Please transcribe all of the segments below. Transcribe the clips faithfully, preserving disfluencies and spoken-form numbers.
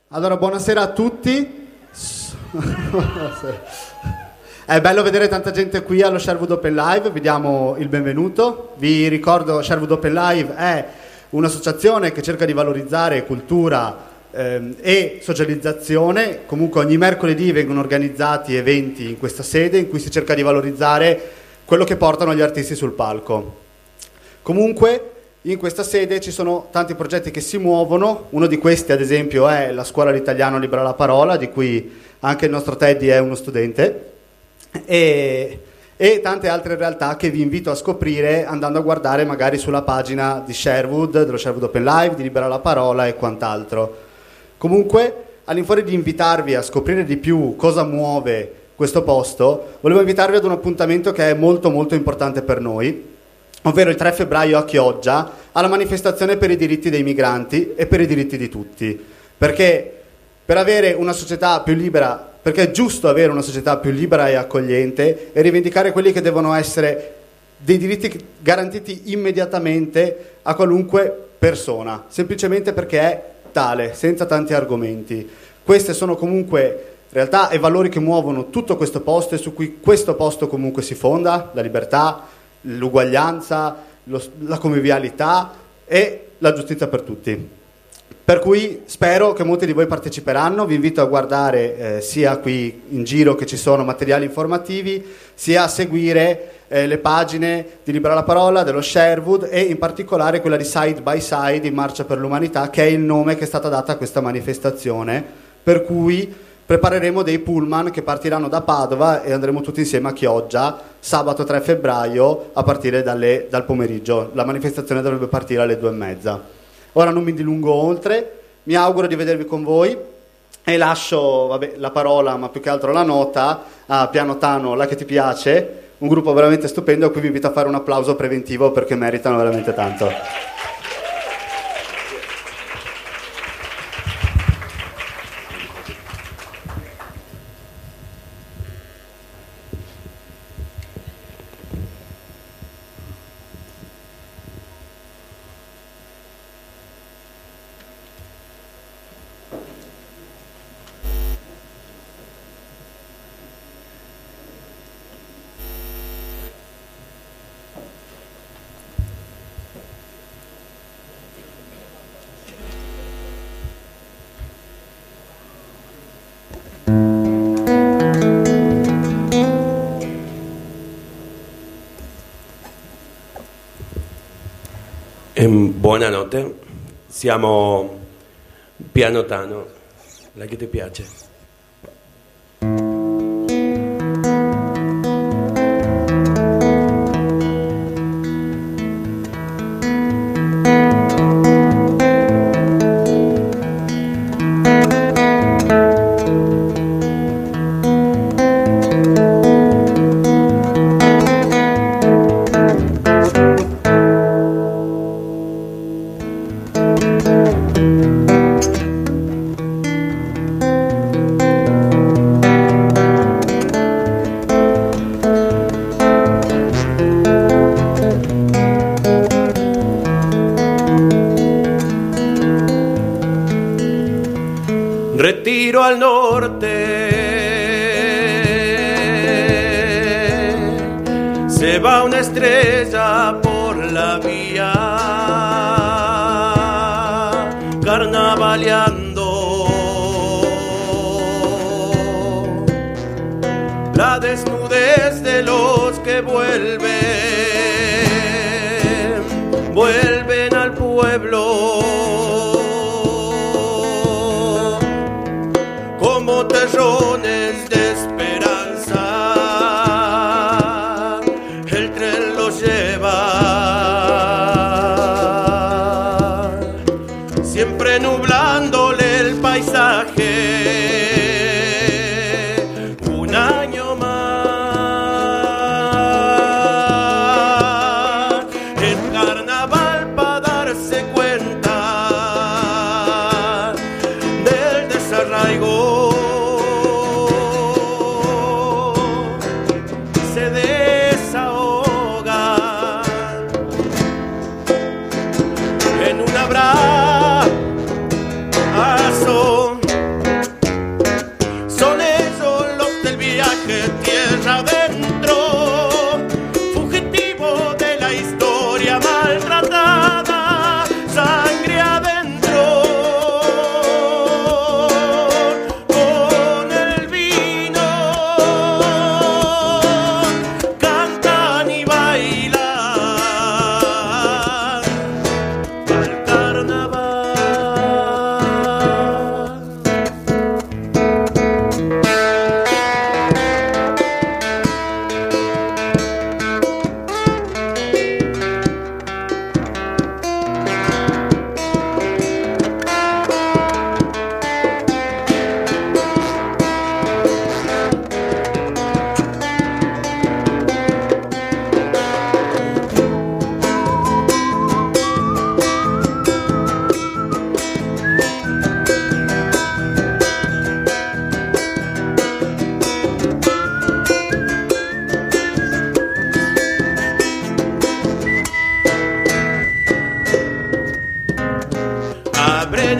Allora, buonasera a tutti. È bello vedere tanta gente qui allo Sherwood Open Live, vi diamo il benvenuto. Vi ricordo, Sherwood Open Live è un'associazione che cerca di valorizzare cultura ehm, e socializzazione. Comunque ogni mercoledì vengono organizzati eventi in questa sede in cui si cerca di valorizzare quello che portano gli artisti sul palco. Comunque in questa sede ci sono tanti progetti che si muovono. Uno di questi, ad esempio, è la Scuola d'Italiano Libera la Parola, di cui anche il nostro Teddy è uno studente, e, e tante altre realtà che vi invito a scoprire andando a guardare magari sulla pagina di Sherwood, dello Sherwood Open Live, di Libera la Parola e quant'altro. Comunque, all'infuori di invitarvi a scoprire di più cosa muove questo posto, volevo invitarvi ad un appuntamento che è molto molto importante per noi, ovvero il tre febbraio a Chioggia, alla manifestazione per i diritti dei migranti e per i diritti di tutti. Perché per avere una società più libera, perché è giusto avere una società più libera e accogliente e rivendicare quelli che devono essere dei diritti garantiti immediatamente a qualunque persona, semplicemente perché è tale, senza tanti argomenti. Queste sono comunque realtà e valori che muovono tutto questo posto e su cui questo posto comunque si fonda: la libertà, l'uguaglianza, lo, la convivialità e la giustizia per tutti. Per cui spero che molti di voi parteciperanno. Vi invito a guardare eh, sia qui in giro che ci sono materiali informativi, sia a seguire eh, le pagine di Libera la Parola, dello Sherwood e in particolare quella di Side by Side in Marcia per l'Umanità, che è il nome che è stata data a questa manifestazione, per cui prepareremo dei pullman che partiranno da Padova e andremo tutti insieme a Chioggia sabato tre febbraio a partire dalle, dal pomeriggio. La manifestazione dovrebbe partire alle due e mezza. Ora non mi dilungo oltre, mi auguro di vedervi con voi e lascio vabbè, la parola, ma più che altro la nota, a Piano Tano, La Che Ti Piace, un gruppo veramente stupendo a cui vi invito a fare un applauso preventivo perché meritano veramente tanto. Buonanotte, siamo Piano Tano, La Che Ti Piace. Retiro al norte, se va una estrella por la vía, carnavaleando la desnudez de los que vuelven, vuelven al pueblo. Como terrones de esperanza, el tren los lleva, siempre nublándole el paisaje. Un año más, el carnaval para darse cuenta del desarraigo.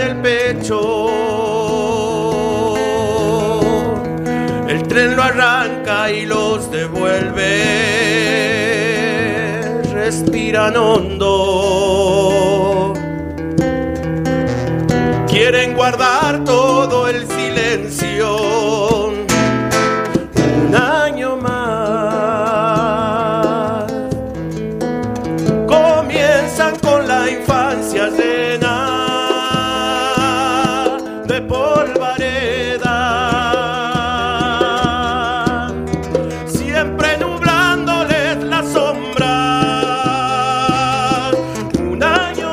el pecho. El tren lo arranca y los devuelve. Respiran hondo. Quieren guardar todo el silencio. Un año más. Comienzan con la infancia llena de polvareda, siempre nublándoles la sombra. Un año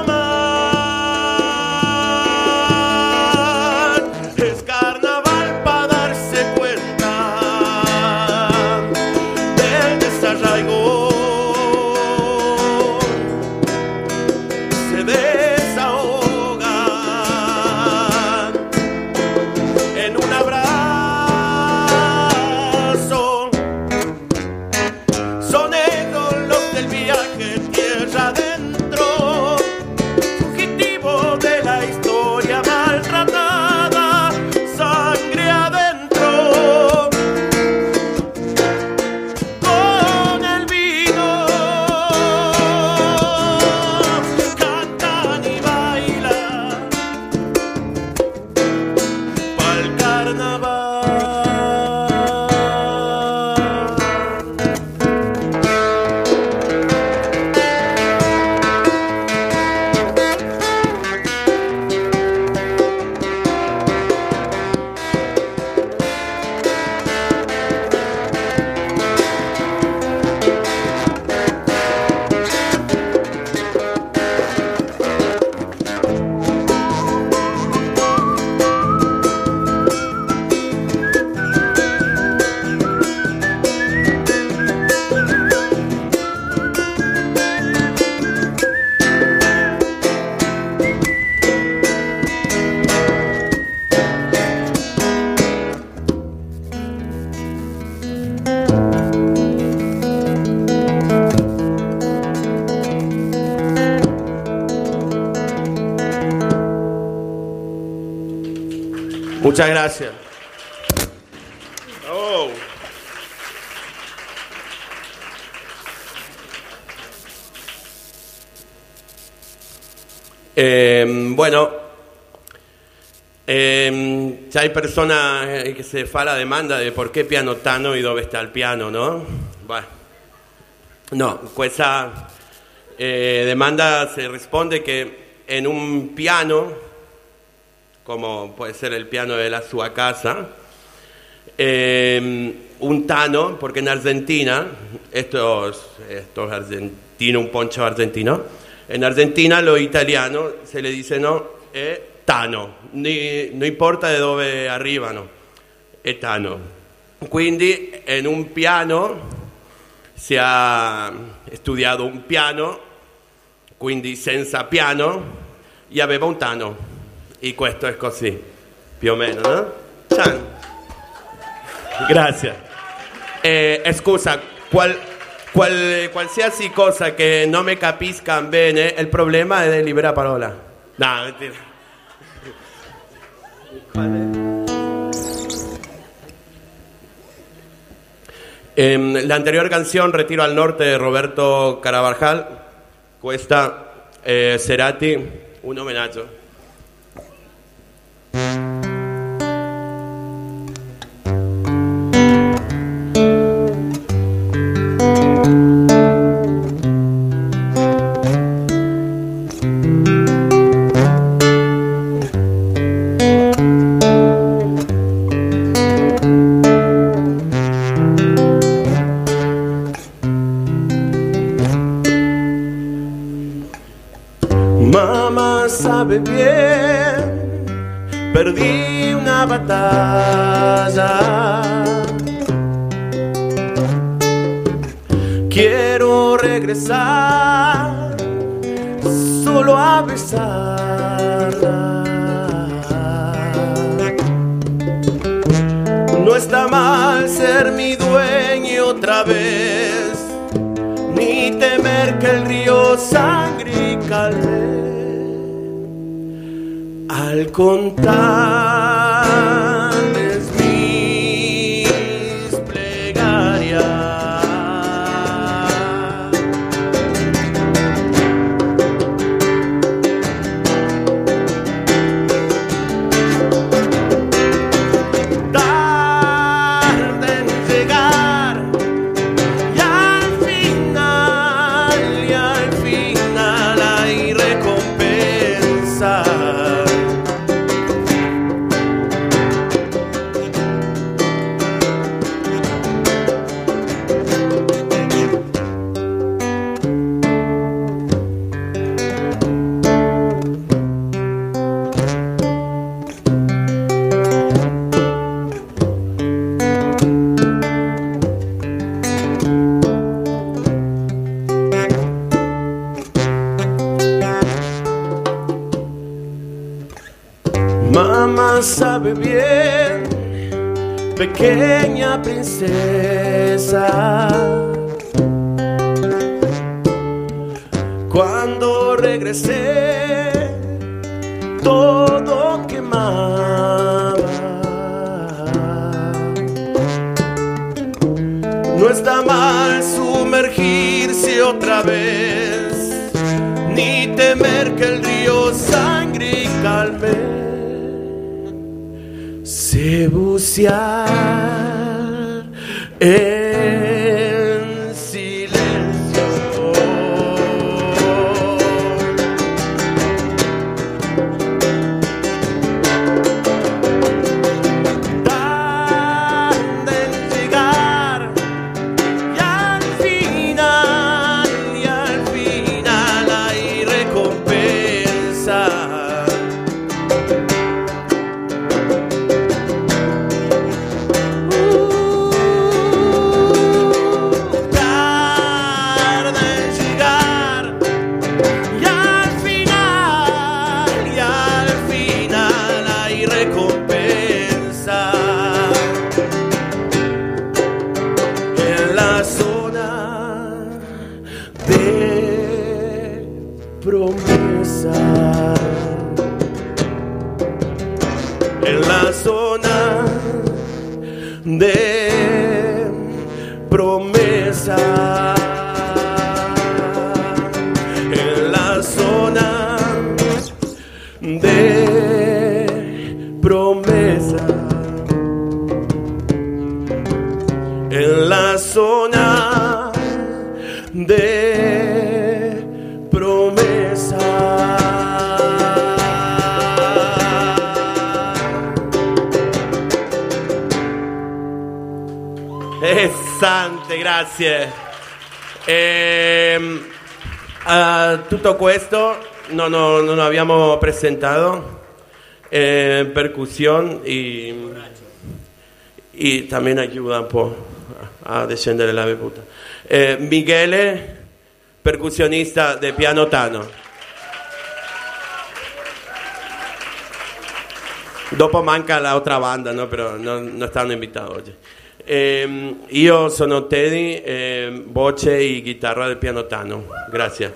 más. Es carnaval para darse cuenta del desarraigo. Se desahogan en un abrazo. Son ellos los del viaje tierra adentro, fugitivos de la historia maltratada, sangre adentro. Con el vino cantan y bailan pa'l carnaval. Muchas gracias. Oh. Eh, bueno, eh, ya hay personas que se fa la demanda de por qué piano Tano y dove está el piano, ¿no? Bueno, no, questa eh, demanda se risponde que en un piano, como puede ser el piano de la sua casa, eh, un tano, porque en Argentina, esto es, esto es argentino, un poncho argentino, en Argentina lo italiano se le dice no, è tano, ni, non importa de dove arrivano, è tano. Quindi in un piano si ha studiato un piano, quindi senza piano, e aveva un tano. Y questo è così, più o meno, no? Ciao. Grazie. Eh, scusa, qual, qual, qualsiasi cosa che non mi capiscan bene, il problema è di libera parola. No, mentira. Eh, la anterior canción, Retiro al Norte, de Roberto Carabajal, questa eh, Cerati, un homenaggio. Mamá sabe bien, perdí una batalla. Quiero regresar solo a besarla. No está mal ser mi dueño otra vez, ni temer que el río sangre y calme. Al contarles mis plegarias. Tarde en llegar y al final, y al final hay recompensa. Mamá sabe bien, pequeña princesa, cuando regresé todo quemaba. No está mal sumergirse otra vez, ni temer que el río sangre y calme. Sé bucear en silencio. Tarde en llegar y al final, y al final hay recompensa. En la zona de promesa, en la zona de promesa, en la zona de promesa. Sante, grazie. Eh, a tutto questo non, non, non abbiamo presentato eh, percussione e, e también ayuda un po' a descendere la bevuta. Eh, Michele, percussionista del piano Tano. Dopo manca la otra banda, no? Però non, non stanno invitati oggi. Eh, io sono Teddy, eh, voce e chitarra del piano Tano. Grazie.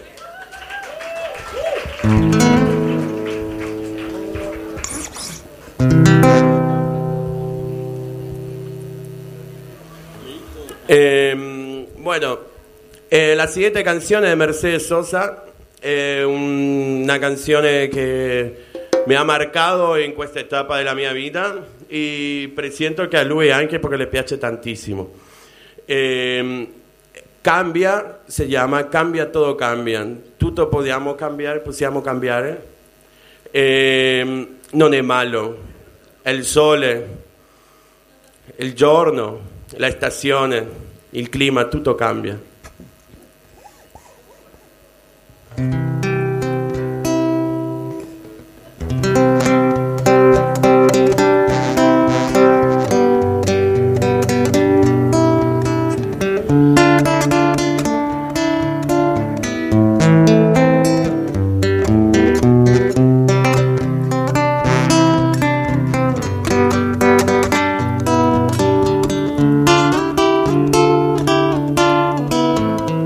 Eh, bueno, eh, la siguiente canzone è Mercedes Sosa, è un, una canzone che mi ha marcato in questa etapa della mia vita e presiento che a lui anche perché le piace tantissimo. Eh, cambia, si chiama Cambia Todo Cambia. Tutto possiamo cambiare, possiamo cambiare. Eh, non è malo. Il sole, il giorno, la stagione, il clima, tutto cambia.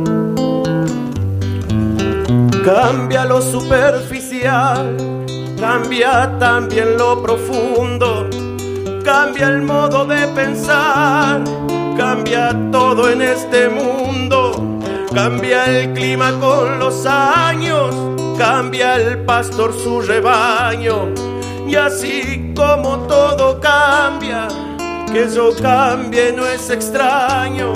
Cambia lo superficial, cambia también lo profundo, cambia el modo de pensar, cambia todo en este mundo, cambia el clima con los años, cambia el pastor su rebaño, y así como todo cambia, que yo cambie no es extraño.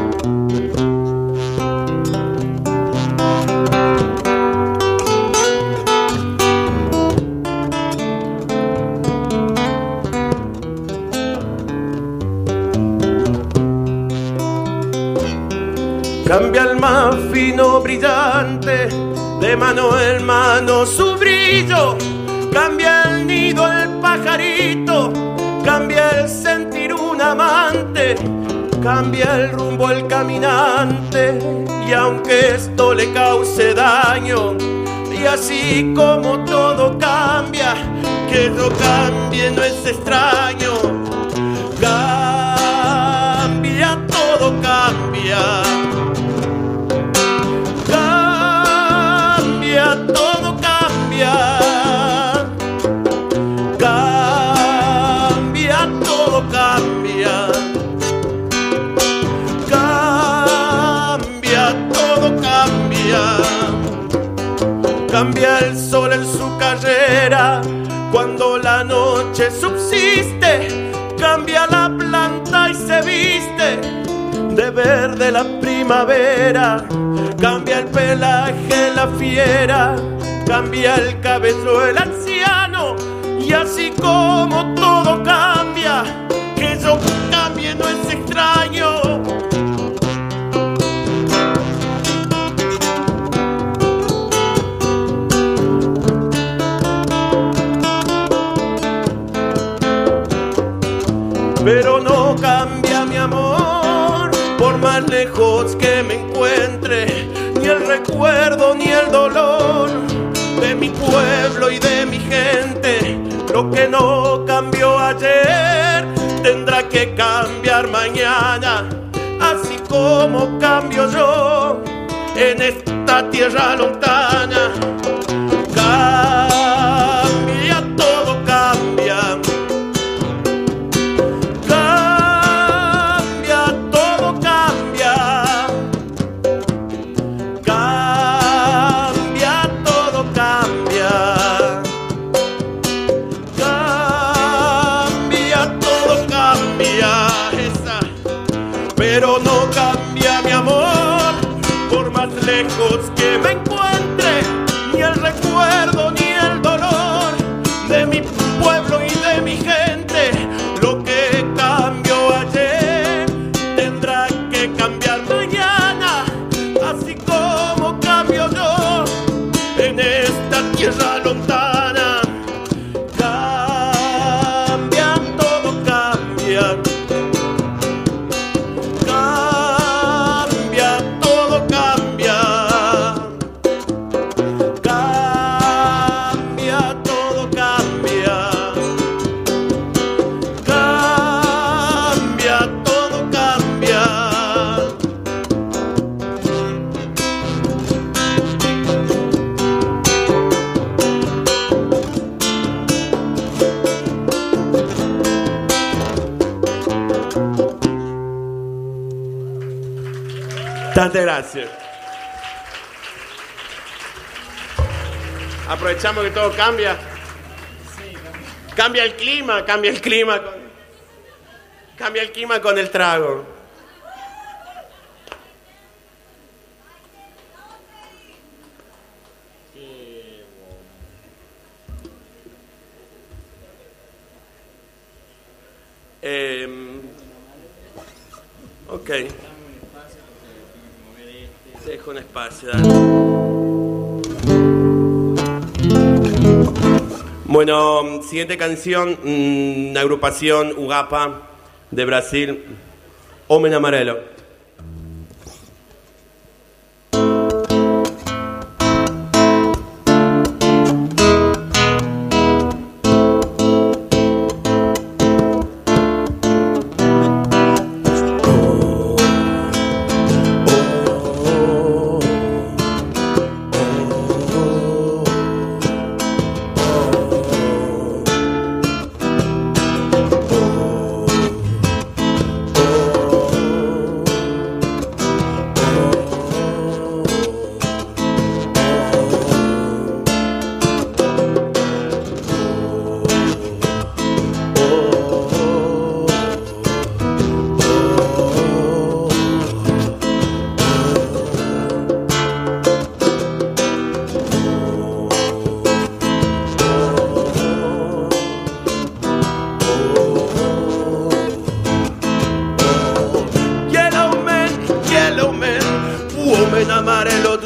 Cambia el más fino brillante, de mano en mano su brillo, cambia el nido el pajarito, cambia el sentir un amante, cambia el rumbo el caminante, y aunque esto le cause daño, y así como todo cambia, que yo cambie no es extraño. Cambia, todo cambia. Todo cambia, cambia, todo cambia, cambia, todo cambia, cambia el sol en su carrera, cuando la noche subsiste, cambia la planta y se viste de verde la primavera, cambia el pelaje la fiera, cambia el cabello el anciano, y así como todo cambia, que yo cambie no es extraño. Pero no cambia mi amor, por más lejos que me encuentre, ni el recuerdo ni el dolor de mi pueblo y de mi gente. Lo que no cambió ayer tendrá que cambiar mañana, así como cambio yo en esta tierra lontana. Cambia, todo cambia. Pero no cambia mi amor, por más lejos que me encuentre, ni el recuerdo ni el dolor de mi pueblo y de mi gente. Lo que cambió ayer tendrá que cambiar mañana, así como cambio yo en esta tierra lontana. Cambia, todo cambia. Tantas gracias. Aprovechamos que todo cambia. Cambia el clima, cambia el clima con, cambia el clima con el trago. Eh, ok. Dejo un espacio, dale. Bueno, siguiente canción, una agrupación Ugapa de Brasil, Homem Amarelo.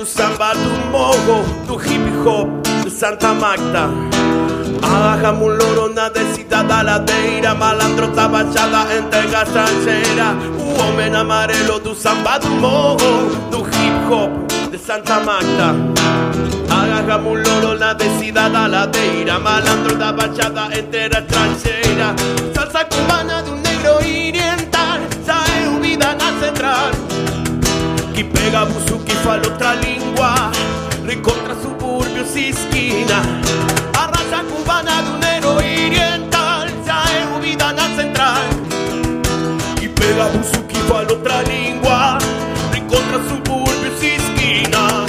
do samba, do morro, do hip hop, de Santa Magda. Agarramos um loro na descida da ladeira, malandro tá baixada em terra estrangeira. O homem amarelo do samba, do morro, do hip hop, de Santa Magda. Agarramos um loro na descida da ladeira, malandro da baixada em terra estrangeira. Salsa cubana do negro oriental, já é ouvida na central. Que pega buço, que fala outra língua, encontra subúrbios e esquina. A raça cubana do negro oriental, já é ouvida na central. Que pega buço, que fala outra língua, encontra subúrbios e esquina.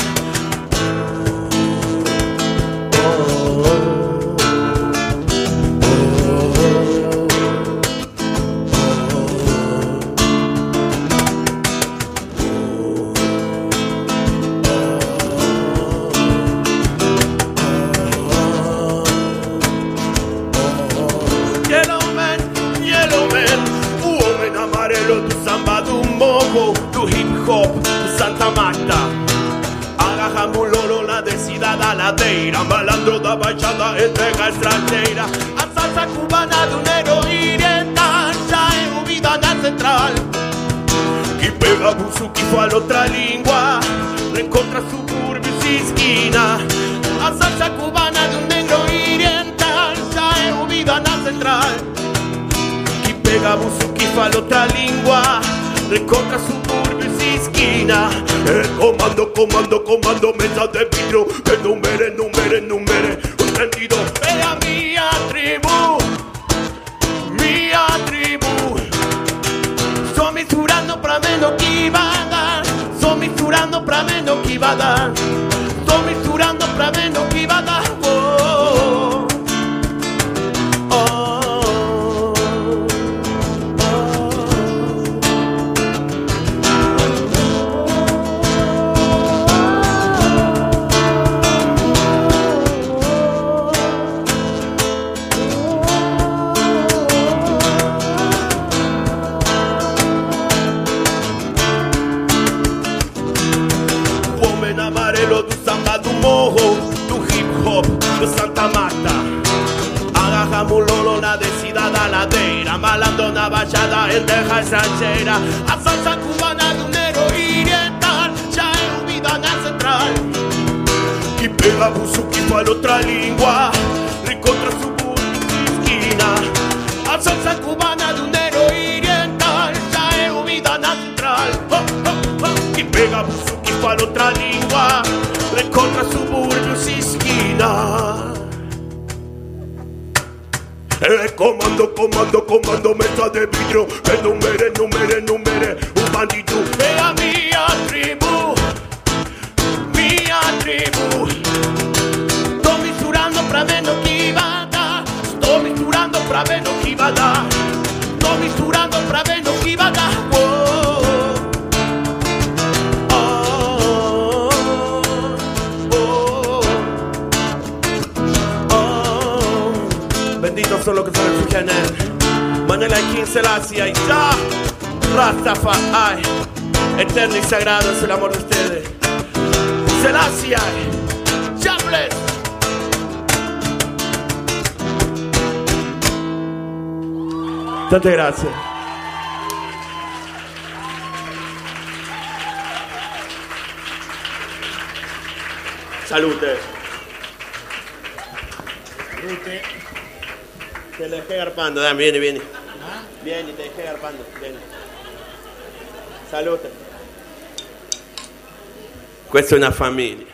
Do hip hop, de Santa Magda. Agarramos um loro na descida da ladeira, malandro da baixada em terra estrangeira. A salsa cubana do negro oriental, já é ouvida na central. Que pega buço, que fala outra língua, encontra subúrbios e esquina. A salsa cubana do negro oriental, já é ouvida na central. Que pega buço, que fala outra língua, encontra subúrbios e esquina. Eh, comando, comando, comando, mesa de vidro, que numere, numere, numere, un sentido. É a minha tribo, minha tribo. Só misturando pra ver no que vai dar. Só misturando pra ver no que vai dar. Só misturando pra ver no que vai dar. Oh, oh. Do morro, do hip hop, de Santa Magda. Agarramos lolo na descida da ladeira, malandro na baixada em terra estrangeira. A salsa cubana do negro oriental, já é ouvida na central. Que pega buço, que fala outra língua, encontra subúrbios e esquina. A salsa cubana do negro oriental, já é ouvida na central. Oh, oh, oh. Que pega buço, que fala outra língua, encontra subúrbios e esquina. Eh, comando, comando, comando, mesa de vidro, que numere, numere, numere, um bandido. É a minha tribo, minha tribo. Estou misturando pra ver no que vai dar. Estou misturando pra ver no que vai dar. Estou misturando pra ver no que vai dar. Oh. Benditos son los que se refugian en él. Manuel Akin Selassie y ya Rastafari, eterno y sagrado es el amor de ustedes. Selassie, ya bless. Tantas gracias. Salute. Salute. Te lo dejé garpando, dame, viene, viene. Vieni, te dejé garpando, vieni. Salute. Questa è una famiglia.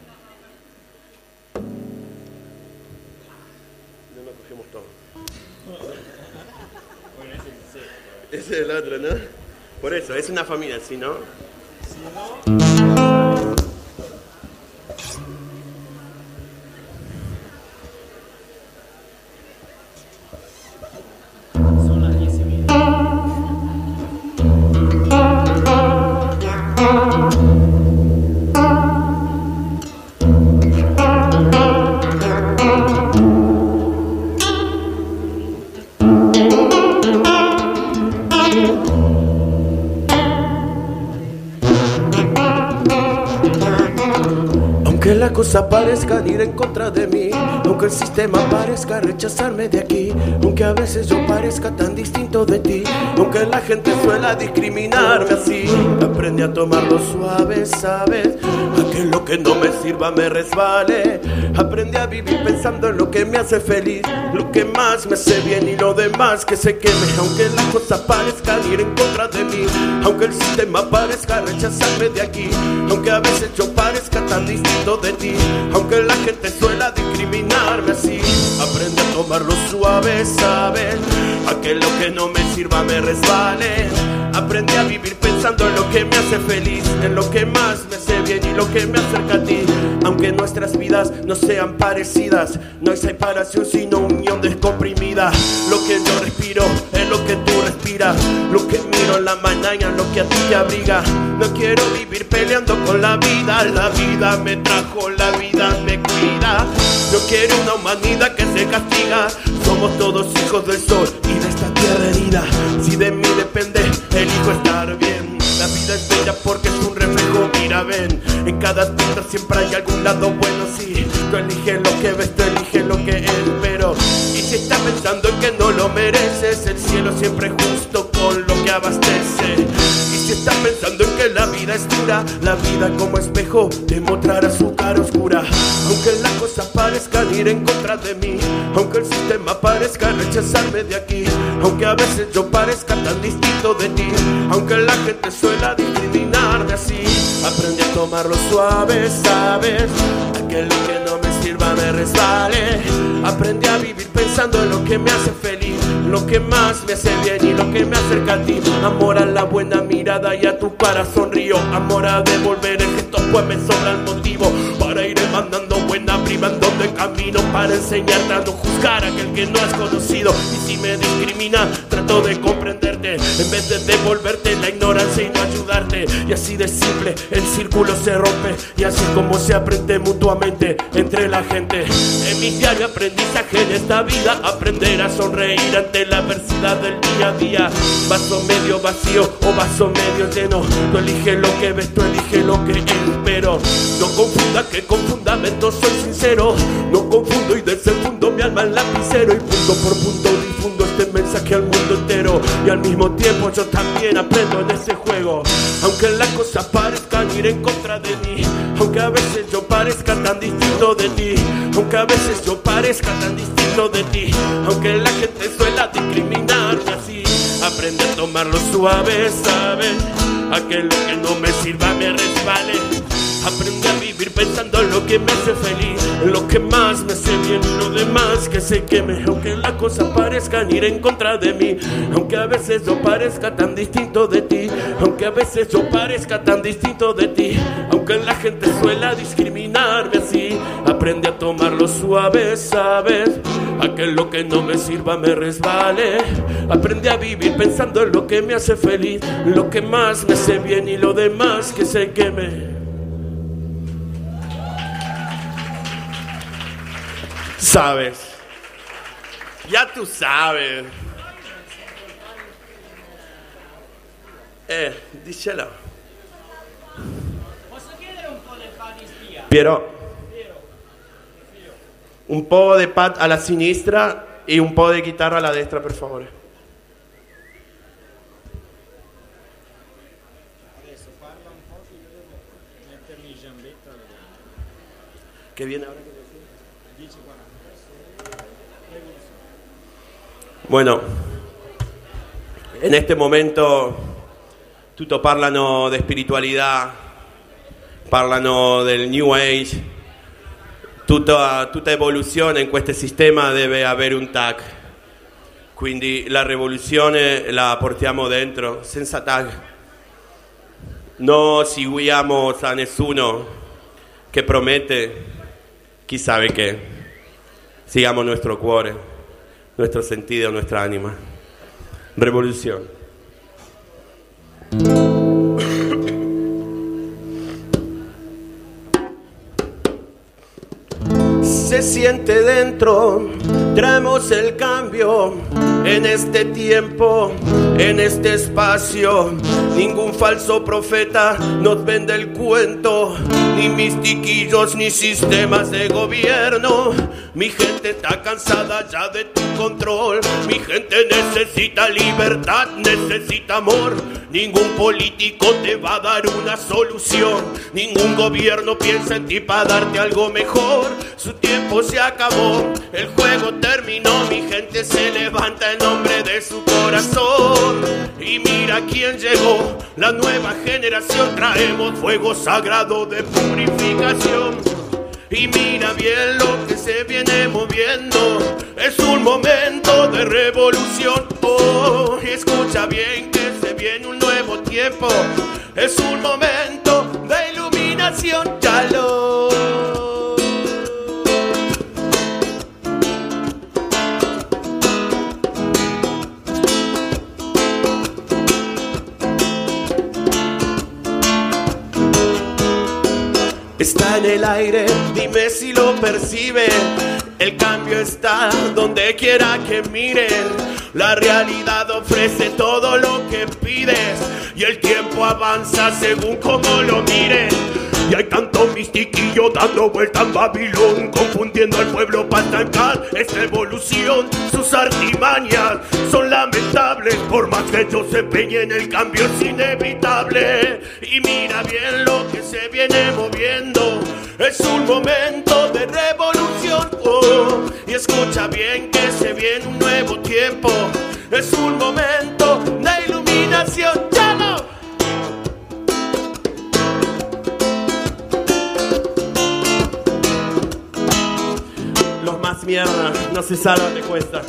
No lo cogemos todo. Ese es el otro, ¿no? Por eso, es una familia, ¿sí, no? Si no... cosas parezcan ir en contra de mí, aunque el sistema parezca rechazarme de aquí, aunque a veces yo parezca tan distinto de ti, aunque la gente suela discriminarme así, aprendí a tomarlo suave, ¿sabes? A que lo que no me sirva me resbale. Aprendí a vivir pensando en lo que me hace feliz, lo que más me hace bien y lo demás que se queme, aunque las cosas parezcan ir en contra de mí, aunque el sistema parezca rechazarme de aquí, aunque a veces yo parezca tan distinto de ti, aunque la gente suela discriminarme así, aprende a tomarlo suave, ¿sabes? A que lo que no me sirva me resbale. Aprendí a vivir pensando en lo que me hace feliz, en lo que más me hace bien y lo que me acerca a ti. Aunque nuestras vidas no sean parecidas, no hay separación sino unión descomprimida. Lo que yo respiro es lo que tú respiras, lo que miro en la mañana, lo que a ti te abriga. No quiero vivir peleando con la vida, la vida me trajo, la vida me cuida. No quiero una humanidad que se castiga, somos todos hijos del sol y de esta tierra herida. Si de mí depende, elijo estar bien. La vida es bella porque es un reflejo, mira, ven. En cada aspecto siempre hay algún lado bueno, sí. Tú eliges lo que ves, tú eliges lo que es, pero y si estás pensando en que no lo mereces, el cielo siempre es justo con lo que abastece. Y si estás pensando en que la vida es dura, la vida como espejo te mostrará su cara oscura. Aunque las cosas parezcan ir en contra de mí, aunque el sistema parezca rechazarme de aquí, aunque a veces yo parezca tan distinto de ti, aunque la gente suela discriminarme así, aprendí a tomarlo suave, ¿sabes? A que lo que no me sirva me resbale. Aprendí a vivir pensando en lo que me hace feliz, lo que más me hace bien y lo que me acerca a ti. Amor a la buena mirada y a tu cara sonrío, amor a devolver el gesto pues me sobra el motivo para ir mandando buena privando de camino, para enseñarte a no juzgar a aquel que no has conocido. Y si me discrimina trato de comprenderte en vez de devolverte la ignorancia y no ayudarte. Y así de simple el círculo se rompe, y así es como se aprende mutuamente entre la gente. En mi diario aprendizaje en esta vida, aprender a sonreír ante la adversidad del día a día. Vaso medio vacío o vaso medio lleno, tú eliges lo que ves, tú eliges lo que es, pero no confunda que con fundamento soy sincero. No confundo y desenfundo mi alma en lapicero, y punto por punto difundo este mensaje al mundo entero. Y al mismo tiempo yo también aprendo en ese juego. Aunque las cosas parezcan ir en contra de mí, aunque a veces yo parezca tan distinto de ti, aunque a veces yo parezca tan distinto de ti, aunque la gente suela discriminarme así, aprende a tomarlo suave, ¿sabes? A que lo que no me sirva me resbale. Aprende a vivir pensando en lo que me hace feliz, en lo que más me hace bien y lo demás que se queme. Aunque las cosas parezcan ir en contra de mí, aunque a veces yo parezca tan distinto de ti, aunque a veces yo parezca tan distinto de ti, aunque la gente suela discriminarme así, aprende a tomarlo suave, ¿sabes? A que lo que no me sirva me resbale. Aprende a vivir pensando en lo que me hace feliz, lo que más me hace bien y lo demás que se queme. Sabes, ya tú sabes. Eh, díselo. Piero, un po' de pat a la sinistra y un po' de chitarra a la destra, per favore. Adesso parla un po' che io devo mettermi in giambetta. Che viene ahora? Bueno, en este momento tutti parlano di spiritualità, parlano del New Age, tutta, tutta evoluzione in questo sistema deve avere un tag, quindi la rivoluzione la portiamo dentro, senza tag. Non seguiamo a nessuno che promette, chi sabe che, sigamos nuestro cuore, nuestro sentido, nuestra ánima. Revolución. Se siente dentro, traemos el cambio, En este tiempo, en este espacio, ningún falso profeta nos vende el cuento, ni mistiquillos ni sistemas de gobierno. Mi gente está cansada ya de tu control. Mi gente necesita libertad, necesita amor. Ningún político te va a dar una solución. Ningún gobierno piensa en ti para darte algo mejor. Su tiempo se acabó, el juego terminó. Mi gente se levanta en nombre de su corazón. Y mira quién llegó, la nueva generación. Traemos fuego sagrado de purificación. Y mira bien lo que se viene moviendo. Es un momento de revolución. Oh, y escucha bien que se viene un nuevo tiempo. Es un momento de iluminación. Ya lo... Está en el aire, dime si lo percibe. El cambio está donde quiera que miren. La realidad ofrece todo lo que pides. Y el tiempo avanza según como lo mires. Y hay tanto mistiquillo dando vuelta en Babilón, confundiendo al pueblo para estancar esta evolución. Sus artimañas son lamentables, por más que ellos se empeñen, el cambio es inevitable. Y mira bien lo que se viene moviendo. Es un momento de revolución. Oh, y escucha bien que se viene un nuevo tiempo. Es un momento de iluminación. ¡Ya no! Los más mierda no se salvan de cuesta.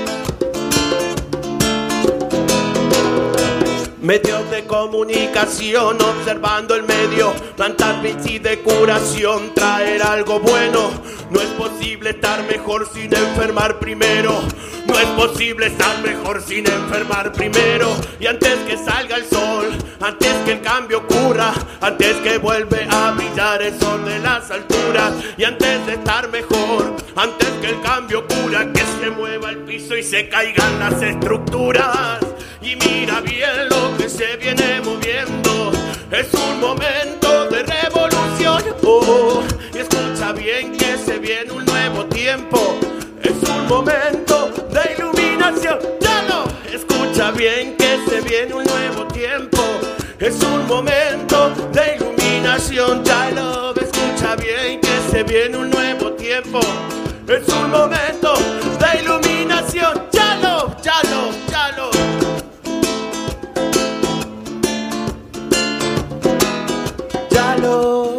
Medios de comunicación observando el medio, plantar bits de curación, traer algo bueno. No es posible estar mejor sin enfermar primero. No es posible estar mejor sin enfermar primero. Y antes que salga el sol, antes que el cambio ocurra, antes que vuelve a brillar el sol de las alturas, y antes de estar mejor, antes que el cambio ocurra, que se mueva el piso y se caigan las estructuras. Y mira bien lo que se viene moviendo. Es un momento de revolución. Oh, y escucha bien que se viene un nuevo tiempo. Es un momento de iluminación. Ya no, escucha bien que se viene un nuevo tiempo. Es un momento de iluminación. Ya lo escucha bien que se viene un nuevo tiempo. Es un momento de iluminación. Ya lo, ya lo, ya lo. Ya lo.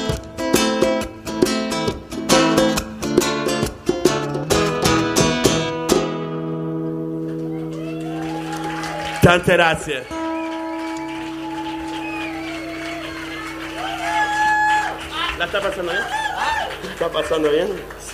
Tantas gracias. ¿La está pasando bien? ¿Está pasando bien?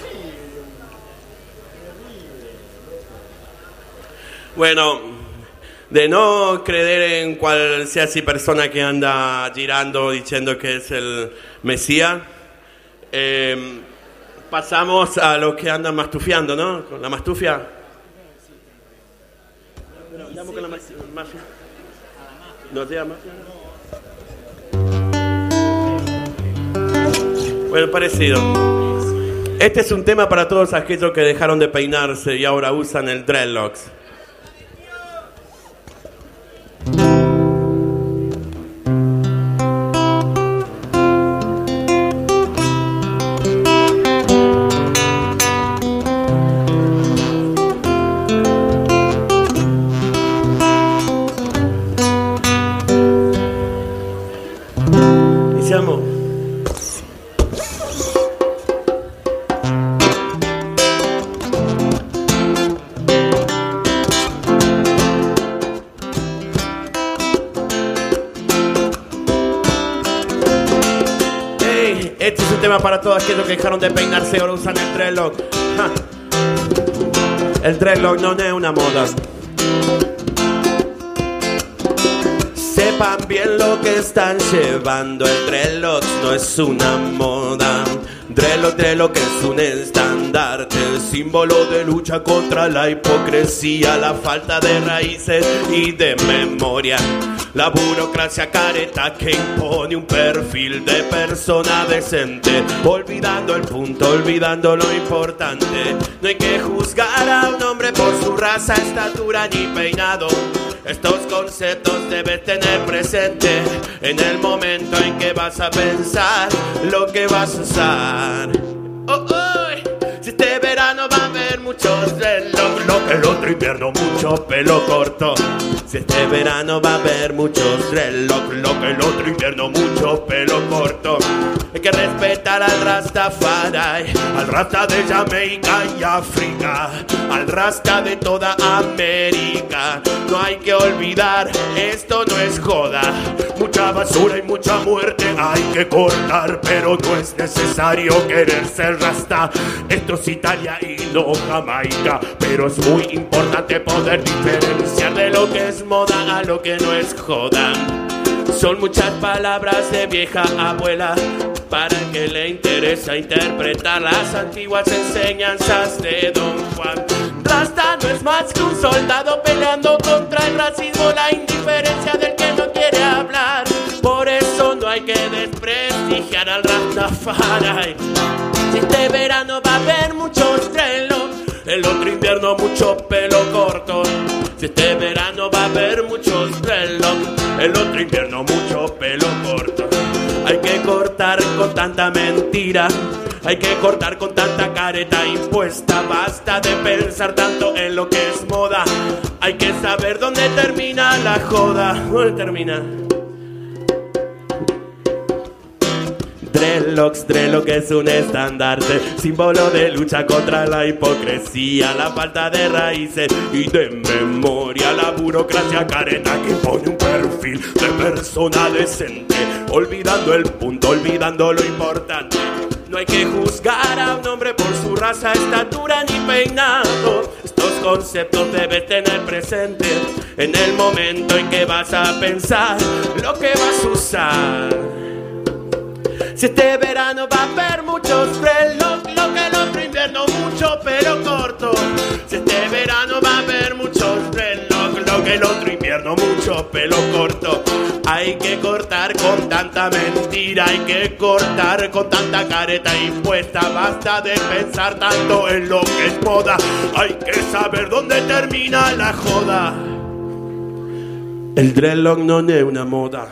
Bueno, de no creer en cual sea si persona que anda girando diciendo que es el Mesías, eh, pasamos a los que andan mastufiando, ¿no? Con la mastufia. Andamos con la mafia. ¿No te llama mafia? Bueno, parecido. Este es un tema para todos aquellos que dejaron de peinarse y ahora usan el dreadlocks. Iniciamos. Este es un tema para todos aquellos que dejaron de peinarse y ahora usan el dreadlock. Ja. El dreadlock no es una moda. Sepan bien lo que están llevando. El dreadlock no es una moda. Dreadlock, Dreadlock es un estandarte, el símbolo de lucha contra la hipocresía, la falta de raíces y de memoria, la burocracia careta que impone un perfil de persona decente, olvidando el punto, olvidando lo importante. No hay que juzgar a un hombre por su raza, estatura ni peinado. Estos conceptos debes tener presente en el momento en que vas a pensar lo que vas a usar. Oh, oh. Si este verano va a haber muchos dreadlocks, lo que el otro invierno mucho pelo corto. Si este verano va a haber muchos dreadlocks, lo que el otro invierno mucho pelo corto. Hay que respetar al Rastafari, al Rasta de Jamaica y África, al Rasta de toda América. No hay que olvidar, esto no es joda. Mucha basura y mucha muerte hay que cortar, pero no es necesario querer ser Rasta. Esto es Italia y no Jamaica, pero es muy importante poder diferenciar de lo que es moda a lo que no es joda. Son muchas palabras de vieja abuela para el que le interesa interpretar las antiguas enseñanzas de Don Juan. Rasta no es más que un soldado peleando contra el racismo, la indiferencia del que no quiere hablar. Por eso no hay que desprestigiar al Rastafari. Si este verano va a haber muchos dreadlocks, el otro invierno mucho pelo corto. Si este verano va a haber muchos dreadlocks, el otro invierno mucho pelo corto. Hay que cortar con tanta mentira, hay que cortar con tanta careta impuesta. Basta de pensar tanto en lo que es moda, hay que saber dónde termina la joda. ¿Dónde termina? Dreadlocks, Dreadlock es un estandarte, símbolo de lucha contra la hipocresía, la falta de raíces y de memoria, la burocracia careta que pone un perfil de persona decente, olvidando el punto, olvidando lo importante. No hay que juzgar a un hombre por su raza, estatura ni peinado. Estos conceptos debes tener presente en el momento en que vas a pensar lo que vas a usar. Si este verano va a haber muchos dreadlocks, lo que el otro invierno mucho pelo corto. Si este verano va a haber muchos dreadlocks, lo que el otro invierno mucho pelo corto. Hay que cortar con tanta mentira, hay que cortar con tanta careta impuesta. Basta de pensar tanto en lo que es moda, hay que saber dónde termina la joda. El dreadlock no es una moda.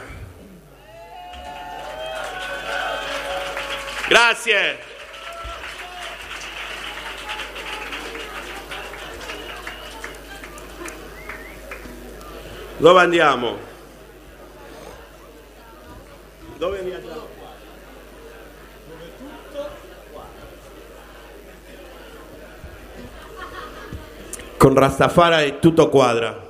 Grazie. Dove andiamo? Dove viaggiamo? Dove tutto quadra. Con Rastafari tutto quadra.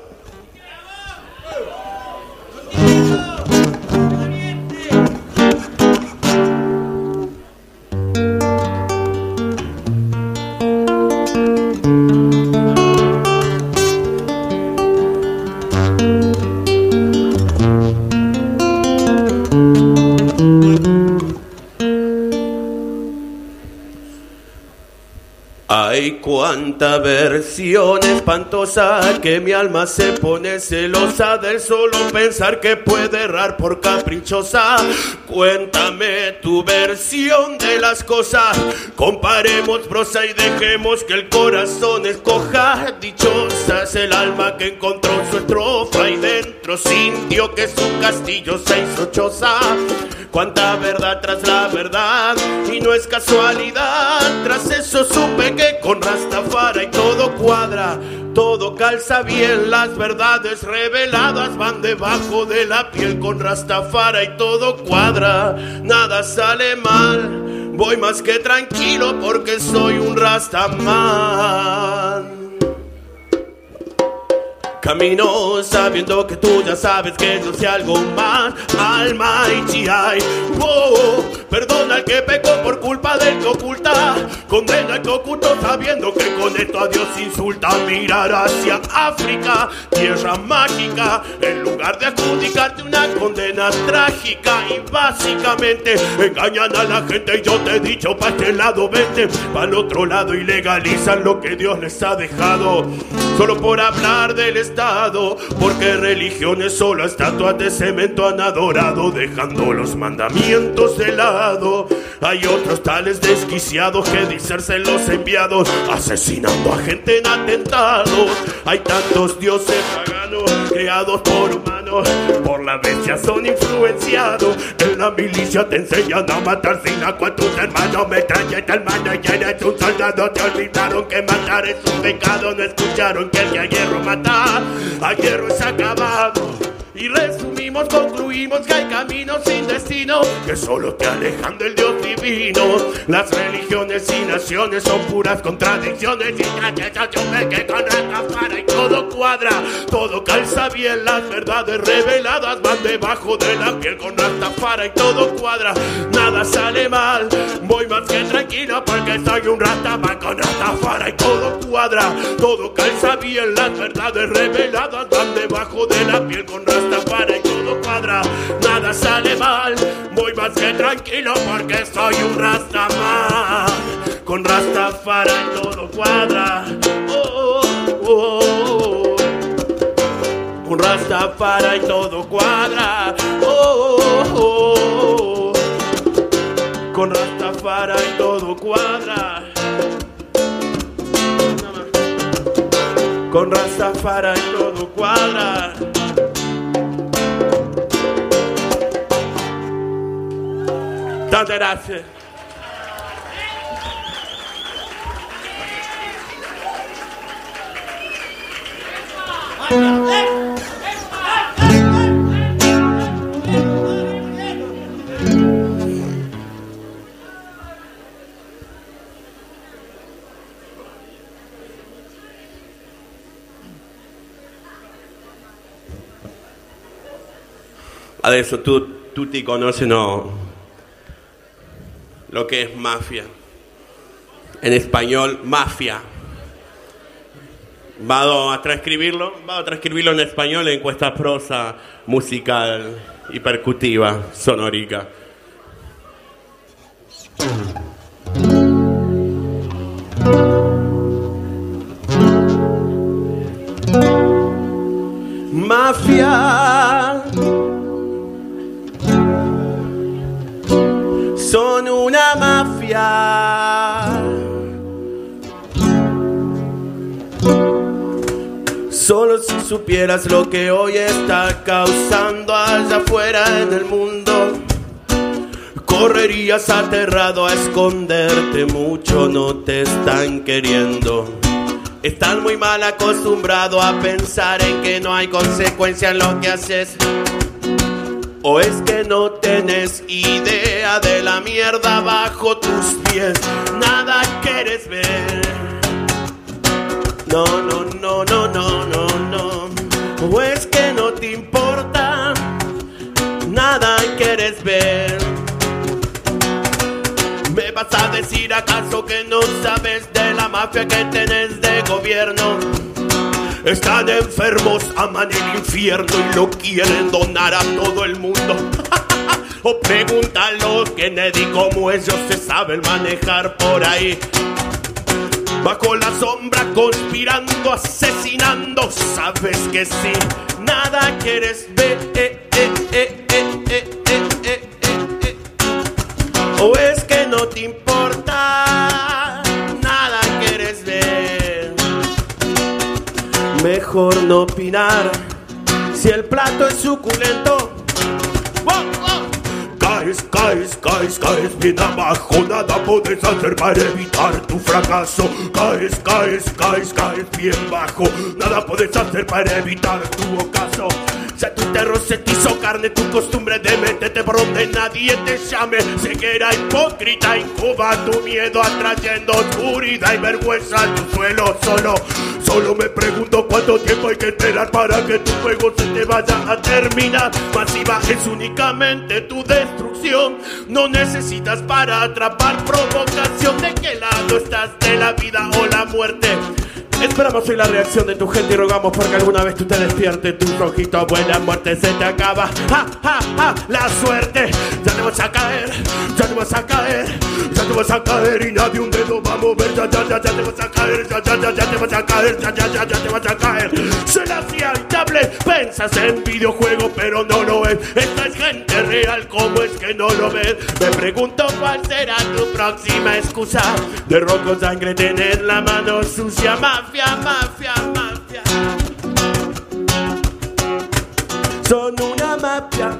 Ay, cuánta versión espantosa que mi alma se pone celosa del solo pensar que puede errar por caprichosa. Cuéntame tu versión de las cosas, comparemos prosa y dejemos que el corazón escoja. Dichosa es el alma que encontró su estrofa y dentro sintió que su castillo se hizo choza. Cuánta verdad tras la verdad y no es casualidad. Tras eso supe que con Rastafari todo cuadra, todo calza bien. Las verdades reveladas van debajo de la piel. Con Rastafari todo cuadra, nada sale mal. Voy más que tranquilo porque soy un Rastaman. Camino sabiendo que tú ya sabes que no sé algo más. Almighty I, oh, perdona al que pecó por culpa del que oculta. Condena al que ocultó sabiendo que con esto a Dios insulta. Mirar hacia África, tierra mágica, en lugar de adjudicarte una condena trágica. Y básicamente engañan a la gente y yo te he dicho pa' este lado vente, pa' el otro lado y legalizan lo que Dios les ha dejado. Solo por hablar del Estado, porque religiones solo estatuas de cemento han adorado, dejando los mandamientos de lado. Hay otros tales desquiciados que dicen los enviados, asesinando a gente en atentados. Hay tantos dioses paganos creados por humanos, por la bestia son influenciados. En la milicia te enseñan a matar sin agua a tus hermanos. Metralleta hermana y eres un soldado. Te olvidaron que matar es un pecado. No escucharon que el que a hierro mata, a hierro es acabado. Y resumimos, concluimos que hay caminos sin destino que solo te alejan del Dios divino. Las religiones y naciones son puras contradicciones y tradiciones que con Rastafari y todo cuadra, todo calza bien. Las verdades reveladas van debajo de la piel con Rastafari y todo cuadra, nada sale mal. Voy más que tranquilo porque soy un Rastaman con Rastafari y todo cuadra, todo calza bien. Las verdades reveladas van debajo de la piel con Rastafari y todo cuadra, nada sale mal. Voy más que tranquilo porque soy un Rastaman con Rastafari y todo cuadra. Oh, oh, oh, oh. Con Rastafari y todo cuadra. Oh, oh, oh. Con Rastafari y todo cuadra. Con Rastafari y todo cuadra. Tantas gracias. Adesso tu, tutti conoscono lo que es mafia. En español, mafia. Vado a transcribirlo, vado a transcribirlo en español en questa prosa musical y percutiva, sonorica. Mafia son una mafia. Solo si supieras lo que hoy está causando allá afuera en el mundo, correrías aterrado a esconderte. Mucho no te están queriendo. Están muy mal acostumbrado a pensar en que no hay consecuencia en lo que haces. ¿O es que no tenés idea de la mierda bajo tus pies? Nada quieres ver. No, no, no, no, no, no, no. ¿O es que no te importa? Nada quieres ver. ¿Me vas a decir acaso que no sabes de la mafia que tenés de gobierno? Están enfermos, aman el infierno y lo quieren donar a todo el mundo. O pregunta a los Kennedy cómo ellos se saben manejar por ahí. Bajo la sombra conspirando, asesinando. Sabes que sí, nada quieres ver. eh, eh, eh, eh, eh, eh, eh, eh. ¿O es que no te importa? Nada quieres ver. Mejor no opinar si el plato es suculento. ¡Wow, wow! Caes, caes, caes, caes bien abajo. Nada puedes hacer para evitar tu fracaso. Caes, caes, caes, caes bien bajo. Nada puedes hacer para evitar tu ocaso. Ya tu terror se te hizo carne, tu costumbre de meterte por donde nadie te llame. Ceguera hipócrita incuba tu miedo, atrayendo oscuridad y vergüenza a tu suelo solo. solo me pregunto cuánto tiempo hay que esperar para que tu juego se te vaya a terminar. Masiva es únicamente tu destrucción. No necesitas para atrapar provocación. ¿De qué lado estás? ¿De la vida o la muerte? Esperamos hoy la reacción de tu gente y rogamos porque alguna vez tú te despiertes. Tus ojitos, buena muerte se te acaba. ¡Ja, ja, ja! La suerte. Ya te vas a caer, ya te vas a caer, ya te vas a caer y nadie un dedo va a mover. Ya, ya, ya, ya te vas a caer, ya, ya, ya, ya te vas a caer, ya, ya, ya, ya te vas a caer. Se la hacía intable, pensas en videojuego pero no lo es. Esta es gente real, ¿cómo es que no lo ves? Me pregunto cuál será tu próxima excusa. De rojo sangre tenés la mano sucia. Mafia, mafia, mafia. Son una mafia.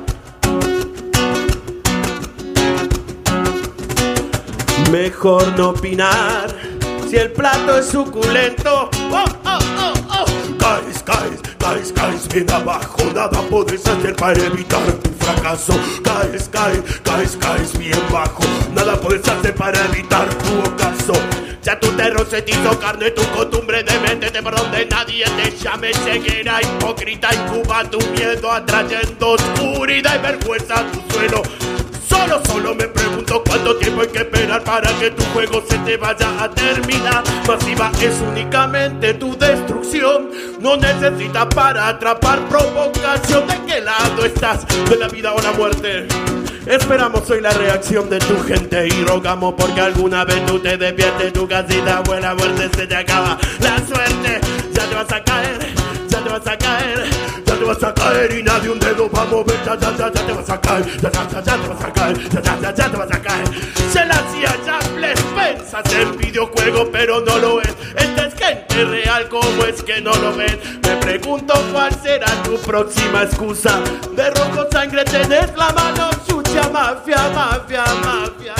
Mejor no opinar si el plato es suculento. Oh, oh, oh, oh. Caes, caes, caes, caes bien abajo. Nada podés hacer para evitar tu fracaso. Caes, caes, caes, caes bien bajo. Nada podés hacer para evitar tu ocaso. Ya tu terror se te hizo carne, tu costumbre de métete por donde nadie te llame. Ceguera hipócrita incuba tu miedo, atrayendo oscuridad y vergüenza a tu suelo. Solo, solo me pregunto cuánto tiempo hay que esperar para que tu juego se te vaya a terminar. Masiva es únicamente tu destrucción. No necesitas para atrapar provocación. ¿De qué lado estás? ¿De la vida o la muerte? Esperamos hoy la reacción de tu gente y rogamos porque alguna vez tú te despiertes, tu casita buena muerte se te acaba. La suerte, ya te vas a caer, ya te vas a caer, ya te vas a caer y nadie un dedo va a mover. Ya, ya, ya, ya te vas a caer, ya, ya, ya, ya te vas a caer, ya, ya, ya, ya te vas a caer. Se la hacía Chambles, pensas en videojuego pero no lo es. Esta es gente real, ¿cómo es que no lo ves? Me pregunto cuál será tu próxima excusa. De rojo sangre tenés la mano sucia. Mafia, mafia, mafia.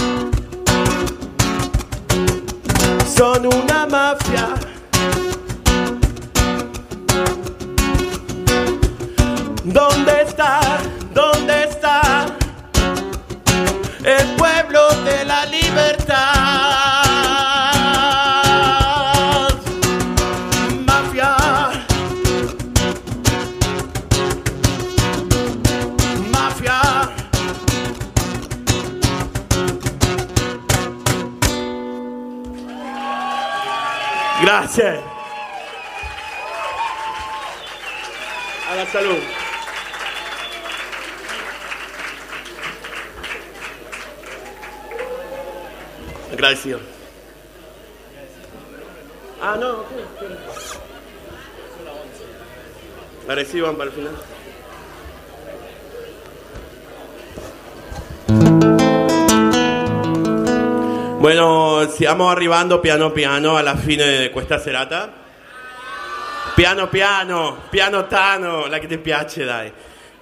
Son una mafia. ¿Dónde está? ¿Dónde está el pueblo de la libertad? Mafia. Mafia. Gracias. A la salud. Agradecido. Ah, no, ok. Agradecido, van para el final. Bueno, siamo arrivando piano piano alla fine di questa serata. Piano piano, piano tano, la che ti piace, dai.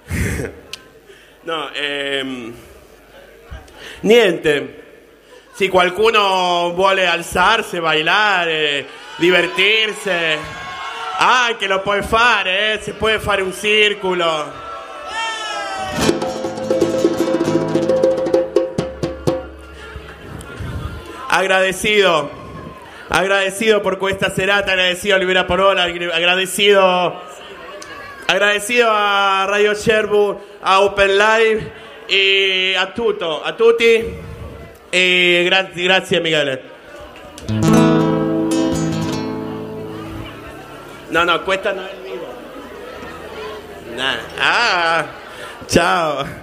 No, ehm, niente. Se qualcuno vuole alzarsi, bailare, divertirsi, anche lo puoi fare, eh? Si può fare un circolo. Agradecido, agradecido por questa serata, agradecido a Libera Parola, agradecido, agradecido a Radio Sherwood, a Open Live e a tutto, a tutti. E grazie, grazie Michele. No, no, questa non è il vivo. Nah. Ah, ciao.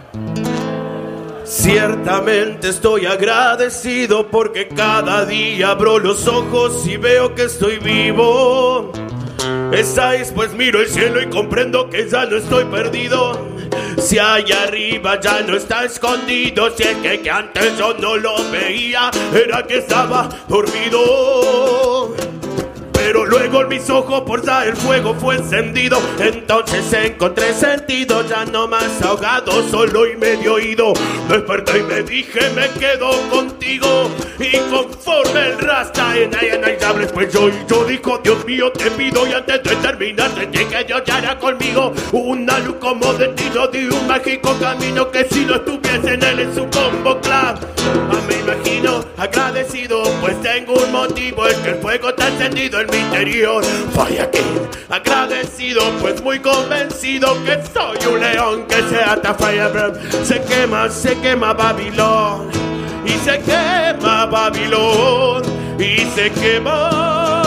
Ciertamente estoy agradecido porque cada día abro los ojos y veo que estoy vivo. Estáis, pues miro el cielo y comprendo que ya no estoy perdido. Si allá arriba ya no está escondido, si es que, que antes yo no lo veía, era que estaba dormido. Pero luego en mis ojos por ya el fuego fue encendido. Entonces encontré sentido, ya no más ahogado, solo y medio oído. Desperté y me dije, me quedo contigo. Y conforme el rasta en ahí en hables, pues yo y yo dijo, Dios mío te pido. Y antes de terminar sentí que yo ya era conmigo. Una luz como destino de un mágico camino que si no estuviese en él en su combo club. Ah, me imagino agradecido, pues tengo un motivo, es que el fuego está encendido en mi interior. Voy aquí agradecido, pues muy convencido que soy un león que se ata fire. Se quema, se quema Babilón, y se quema Babilón, y se quema.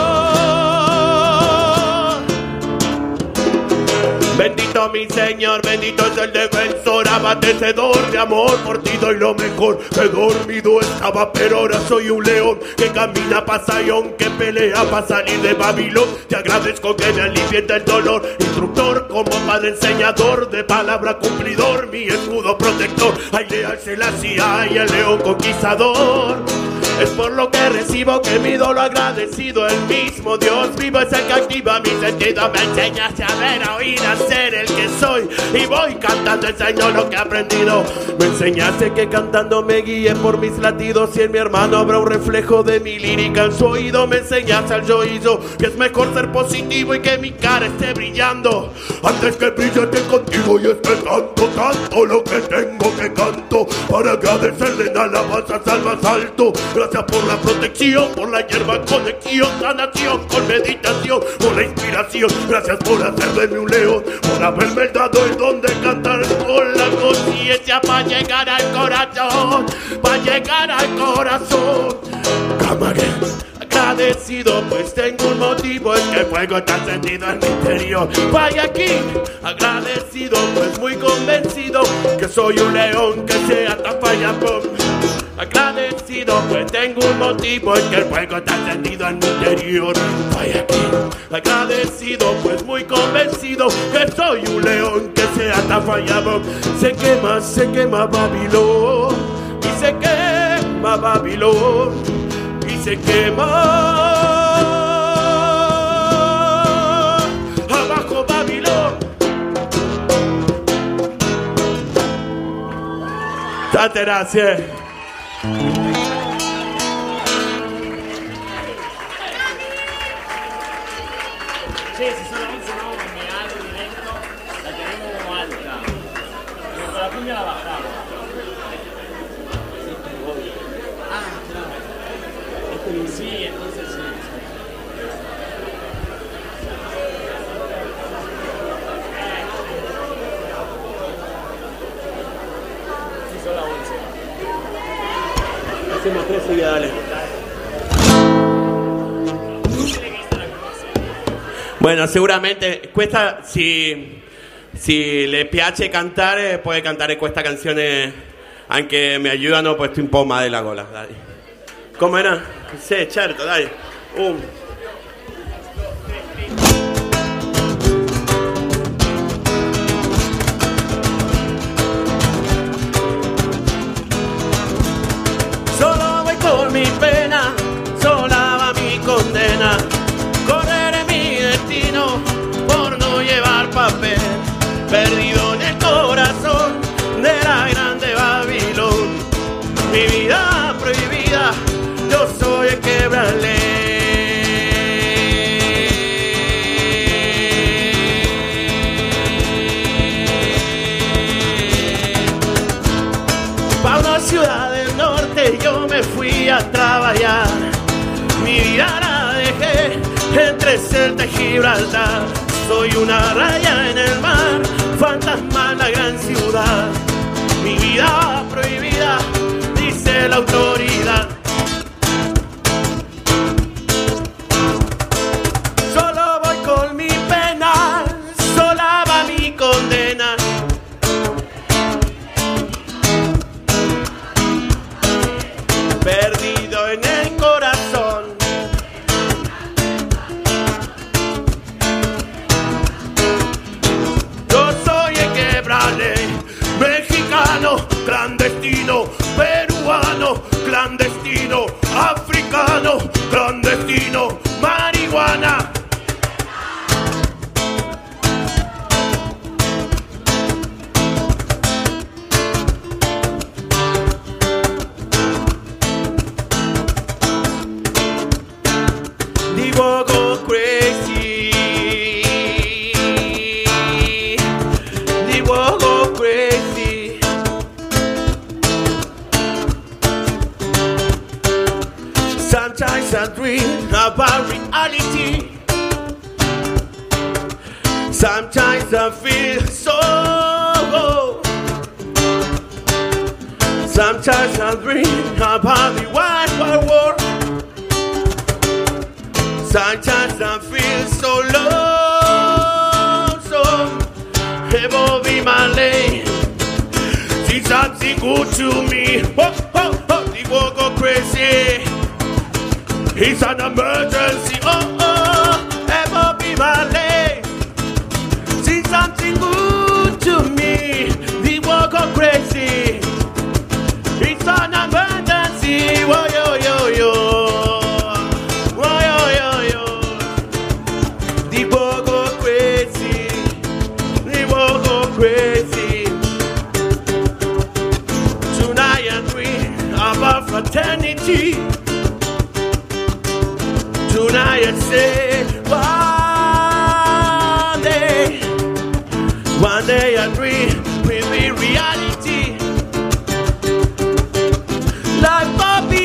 Bendito mi Señor, bendito es el defensor, abastecedor de amor, por ti doy lo mejor. Que dormido estaba, pero ahora soy un león que camina pa' Sayón, que pelea pa' salir de Babilón. Te agradezco que me alivien del dolor, instructor como padre enseñador, de palabra cumplidor, mi escudo protector. Ay, leal Selassie, ay, el león conquistador. Es por lo que recibo que mi lo agradecido. El mismo Dios vivo es el que activa mi sentido. Me enseñaste a ver, a oír, a ser el que soy, y voy cantando, enseño lo que he aprendido. Me enseñaste que cantando me guíe por mis latidos, y en mi hermano habrá un reflejo de mi lírica en su oído. Me enseñaste al yo hizo que es mejor ser positivo y que mi cara esté brillando antes que brillarte contigo. Y es que canto, canto lo que tengo que canto para agradecerle en alabanzas al más alto. Gracias por la protección, por la hierba conexión, sanación con meditación, por la inspiración. Gracias por hacer de mí un león, por haberme dado el don de cantar con la conciencia para llegar al corazón, para llegar al corazón. Camaré, agradecido, pues tengo un motivo, es que el fuego está encendido en mi interior. Vaya aquí, agradecido, pues muy convencido que soy un león que se ata fallando. Agradecido, pues tengo un motivo, es que el fuego está encendido en mi interior. Vaya aquí, agradecido, pues muy convencido que soy un león que se ata fallado. Se quema, se quema Babilón, y se quema Babilón, y se quema. Abajo Babilón. Tante gracias. Sí, si son las once no, me algo directo, la tenemos como alta. Pero con la cuña la bajamos. Ah, claro. Sí, entonces sí. Sí, son las once. Hacemos tres y dale. Bueno, seguramente questa, si, si le piace cantare, puede cantare questa canzone anche mi aiutano, poi sto un po' male la gola, dai. Come era? Sì, certo, dai. Un. Solo voy con mi pena, sola va mi condena. Correré mi destino por no llevar papel, perdido en el corazón de la grande Babilón. Mi vida prohibida, yo soy el quebrale. Pa' una ciudad del norte yo me fui a trabajar. Mi vida la dejé entre Celta y Gibraltar. Soy una raya en el mar, fantasma en la gran ciudad. Mi vida prohibida, dice la autoridad. Solo voy con mi pena, sola va mi condena. Perdido en el corazón. Mexicano, clandestino, peruano, clandestino, africano, clandestino, marihuana. Digo go crazy. Digo go crazy. Sometimes I dream about reality. Sometimes I feel so low. Sometimes I dream about the wide, wide world. Sometimes I feel so low, so heaven be my lane. See something good to me. Oh, oh, oh, the world go crazy. It's an emergency. Oh, oh, heaven be my lane. See something good to me. The world go crazy. It's an emergency. Whoa, yo, yo, yo. Whoa, yo, yo, yo. The world go crazy. The world go crazy. Tonight I dream about fraternity. Tonight I say, one day, one day I dream will be reality. Like Bobby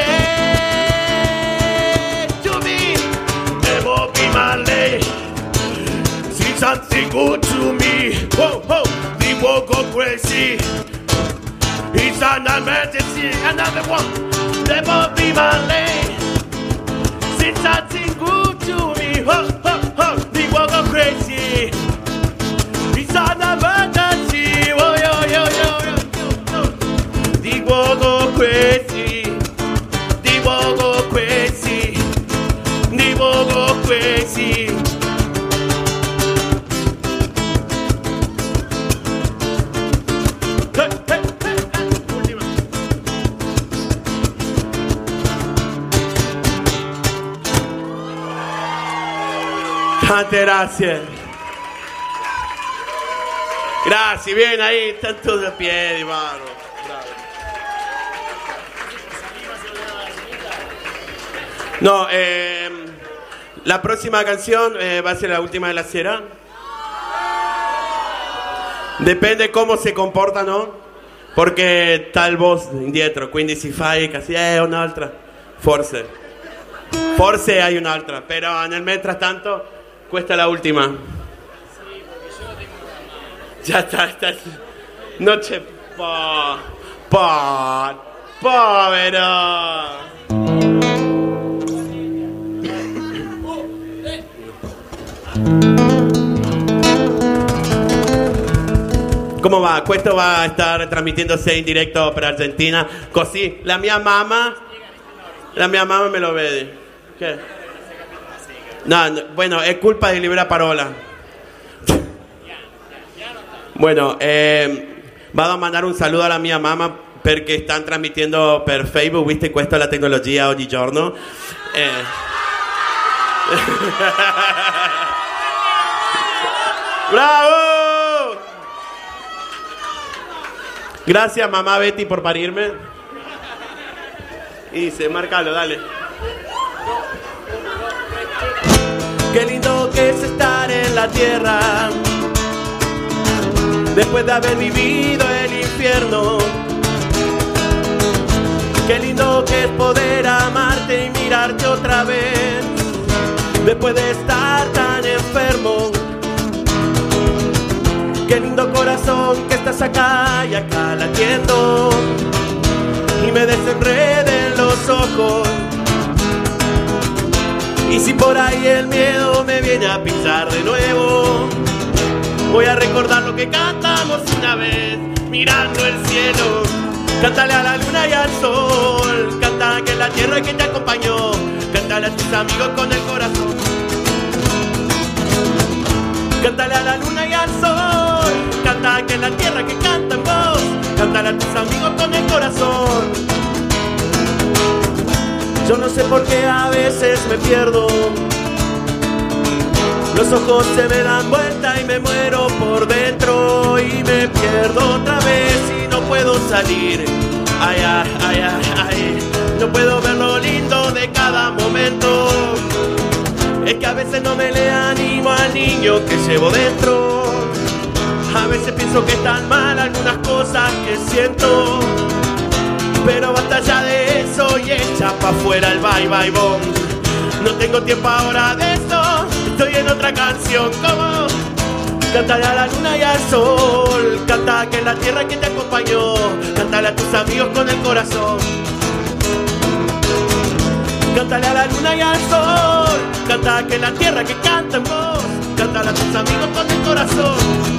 said to me, it won't be my lane. See something good to me. Whoa, whoa, the world go crazy. It's an emergency. Another one, it won't be my lane. See something good to me. Whoa, whoa, whoa, the world go crazy. It's an emergency. Whoa, yo, yo, yo, yo, yo. The world go crazy. The world go crazy. The world go crazy. Hey, hey, hey, hey. Última. Tante gracias. Gracias, bien ahí, están todos de pie, hermano. No, eh, la próxima canción eh, va a ser la última de la sera. Depende cómo se comporta, ¿no? Perché tal voz indietro, quindi si fai così, eh, un'altra, forse. Forse hai un'altra, però nel mentre tanto questa è la ultima. Ya está, está. No c'è po, po, povero. Come va? Questo va a estar trasmitiéndose in diretto per Argentina. Così la mia mamma, la mia mamma me lo vede. ¿Qué? No, no, bueno, è colpa di Libera Parola. Bueno, eh, vado a mandare un saludo alla mia mamma perché stanno trasmettendo per Facebook, viste, questa è la tecnologia oggigiorno. Eh. ¡Bravo! Gracias, mamá Betty, por parirme. Y dice, márcalo, dale. Qué lindo que es estar en la tierra después de haber vivido el infierno. Qué lindo que es poder amarte y mirarte otra vez después de estar tan enfermo. Qué lindo corazón que estás acá y acá latiendo y me desenreden los ojos. Y si por ahí el miedo me viene a pisar de nuevo, voy a recordar lo que cantamos una vez mirando el cielo. Cántale a la luna y al sol, canta que la tierra que te acompañó, cántale a tus amigos con el corazón. Cántale a la luna y al sol, canta que la tierra que canta en vos, cántale a tus amigos con el corazón. Yo no sé por qué a veces me pierdo, los ojos se me dan vuelta y me muero por dentro y me pierdo otra vez y no puedo salir. Ay, ay, ay, ay, ay, no puedo ver lo lindo de cada momento. Es que a veces no me le animo al niño que llevo dentro. A veces pienso que están mal algunas cosas que siento, pero basta ya de eso y echa pa' afuera el bye bye bomb. No tengo tiempo ahora de eso, estoy en otra canción como Cántale a la luna y al sol, canta que la tierra que te acompañó, cántale a tus amigos con el corazón. Cántale a la luna y al sol, canta que la tierra que canta en vos, cántale a tus amigos con el corazón.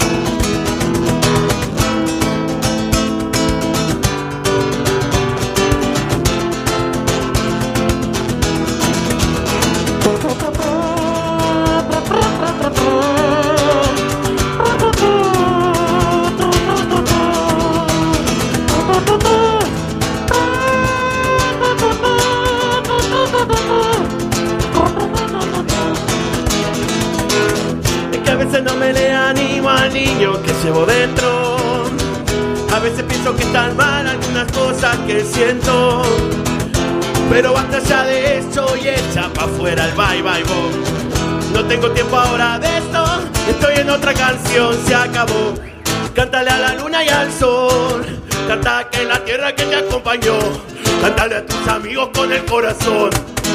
No me le animo al niño que llevo dentro. A veces pienso que están mal algunas cosas que siento, pero basta ya de esto y echa pa' afuera el bye bye boom. No tengo tiempo ahora de esto, estoy en otra canción, se acabó. Cántale a la luna y al sol, canta que la tierra que te acompañó, cántale a tus amigos con el corazón.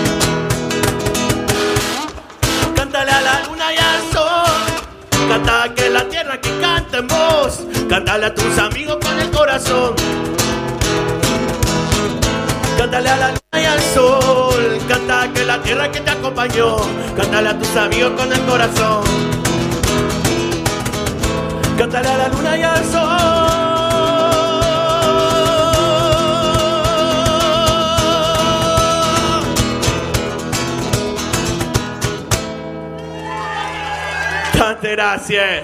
Cántale a la luna y al sol, canta que la tierra que canta en vos, cántale a tus amigos con el corazón. Cántale a la luna y al sol, canta que la tierra que te acompañó, cántale a tus amigos con el corazón. Cántale a la luna y al sol. Tante grazie.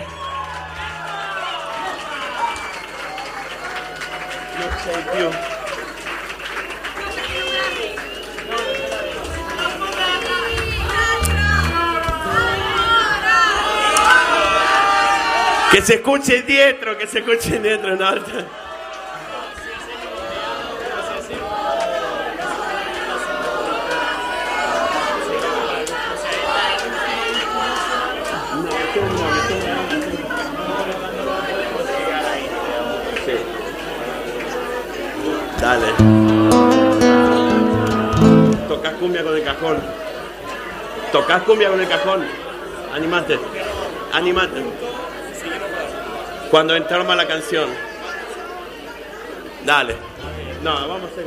Non sei più. Que se escuche dietro, que se escuche dietro en alto. Dale. Tocas cumbia con el cajón. Tocas cumbia con el cajón. Animate. Animate. Cuando entrama la canción. Dale. No, vamos a hacer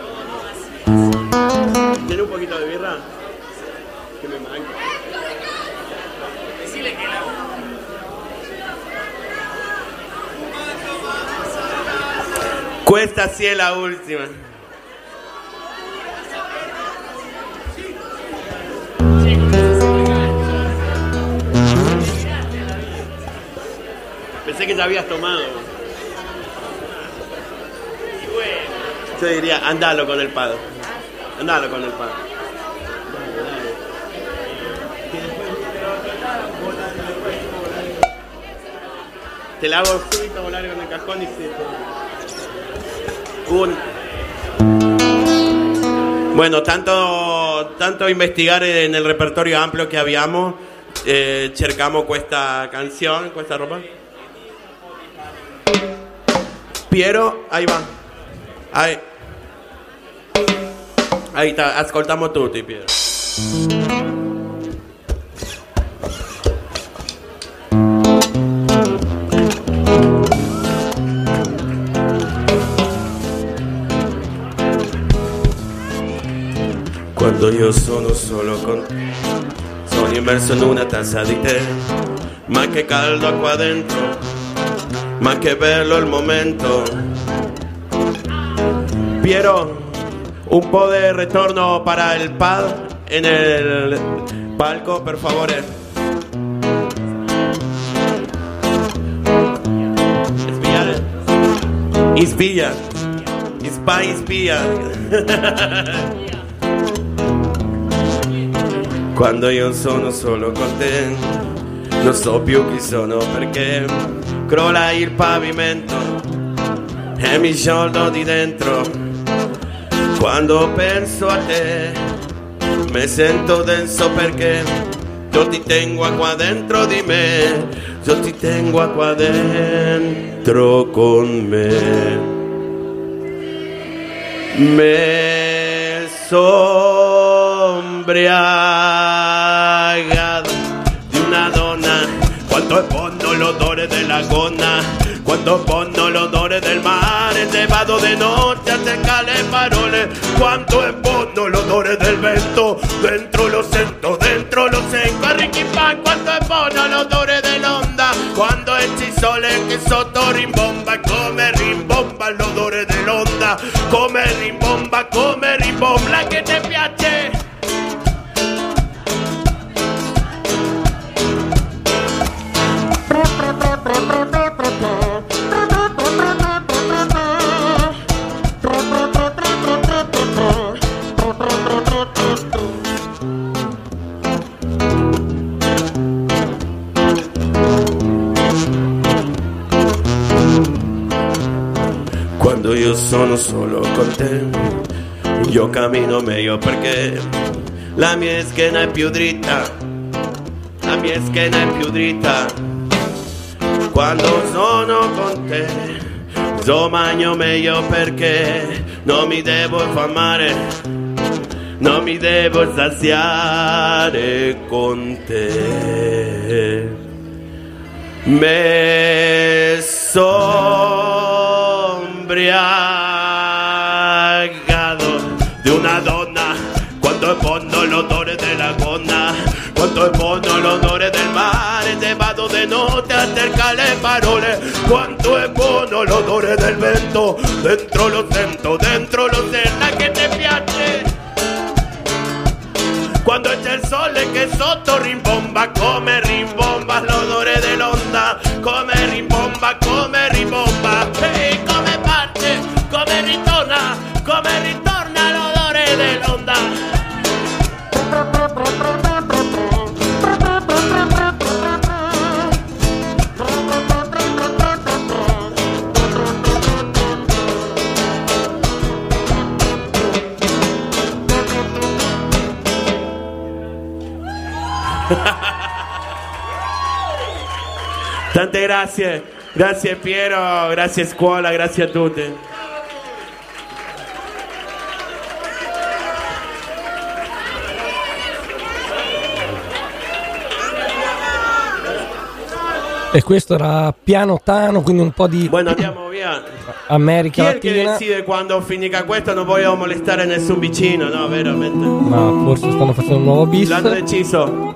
con eso. ¿Tiene un poquito de birra? Que me manca. Decile que la... Questa sì è la última. Pensé que ya habías tomado. Yo diría, andalo con el pado. Andalo con el pado. Te la hago súbito volar con el cajón y se... Un... Bueno, tanto, tanto investigar en el repertorio amplio che abbiamo, eh, cercamos questa canzone, questa roba. Piero, ahí va. Ahí. Ahí está, ascoltiamo tutti, Piero. Quando io sono solo con te, sono immerso in una tazza di tè, ma che caldo qua dentro, ma che bello il momento. Piero, un po' de retorno para el pad en el palco, per favore. Spiare. Ispia. Ispa, ispia. Quando io sono solo con te, non so più chi sono perché crolla il pavimento e mi sciolgo di dentro. Quando penso a te, mi sento denso perché io ti tengo qua dentro di me, io ti tengo qua dentro con me. Me sombreaga di una donna, quanto è buona buono l'odore della gonna, quanto è buono l'odore del mare, te vado di notte a cercare le parole, quanto è buono l'odore del vento, dentro lo sento, dentro lo sento, a Ricky Pan, quanto è buono l'odore dell'onda, quando esce il sole che sotto rimbomba, come rimbomba l'odore dell'onda, come rimbomba, come rimbomba, che ti piace? Quando io sono solo con te, io cammino meglio perché la mia schiena è più dritta, la mia schiena è più dritta. Quando sono con te, io mangio meglio perché non mi devo affamare, non mi devo saziare con te. Me sombriagato di una donna, quanto è buono l'odore della gonna, quanto è buono l'odore del mare, te vado di notte a cercare le parole, quanto è buono l'odore del vento, dentro lo sento, dentro lo sento, che ti piace? Quando c'è il sole che sotto rimbomba, come rimbomba l'odore dell'onda, come rimbomba, come rimbomba, e come parte, come ritorna, come ritorna l'odore dell'onda. Tante grazie, grazie Piero, grazie scuola, grazie a tutti. E questo era Piano Tano, quindi un po' di bueno, andiamo via. America Chi è Latina. che decide quando finisca questo? Non voglio molestare nessun vicino, no, veramente. Ma forse stanno facendo un nuovo bis. L'hanno deciso.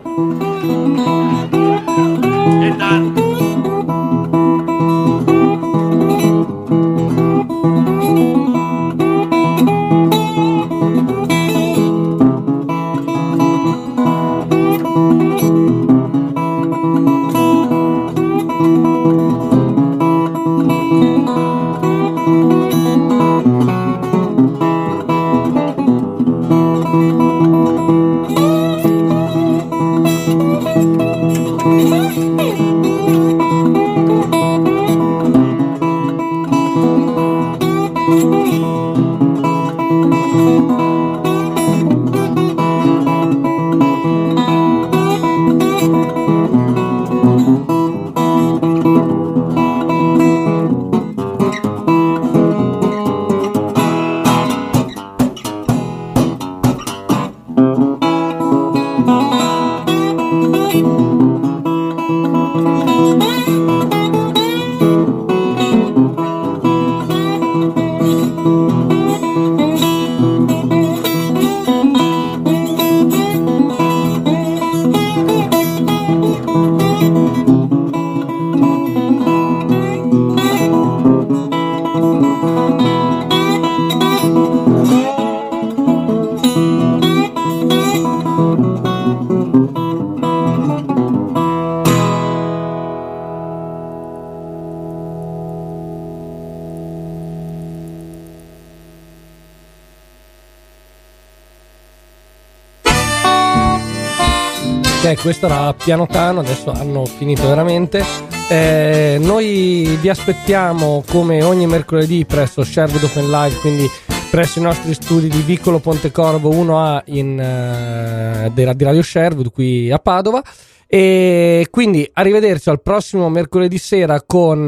E tanto. Ok, questo era Piano Tano, adesso hanno finito veramente. Eh, noi vi aspettiamo come ogni mercoledì presso Sherwood Open Live, quindi presso i nostri studi di Vicolo Pontecorvo uno A in, uh, di Radio Sherwood qui a Padova. E quindi arrivederci al prossimo mercoledì sera con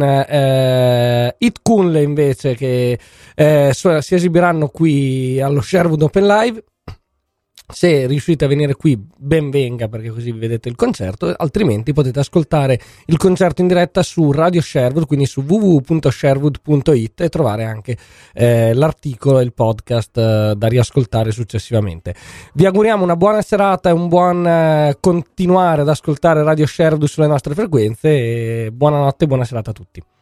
eh, It Kunle invece, che eh, si esibiranno qui allo Sherwood Open Live. Se riuscite a venire qui, ben venga, perché così vedete il concerto, altrimenti potete ascoltare il concerto in diretta su Radio Sherwood, quindi su w w w punto sherwood punto i t, e trovare anche eh, l'articolo e il podcast eh, da riascoltare successivamente. Vi auguriamo una buona serata e un buon eh, continuare ad ascoltare Radio Sherwood sulle nostre frequenze, e buonanotte e buona serata a tutti.